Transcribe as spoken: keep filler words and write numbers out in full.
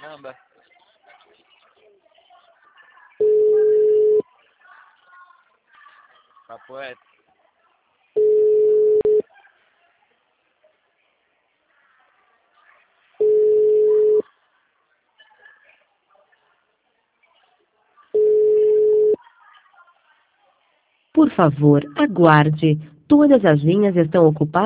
caramba. Papo reto. Por favor, aguarde. Todas as linhas estão ocupadas.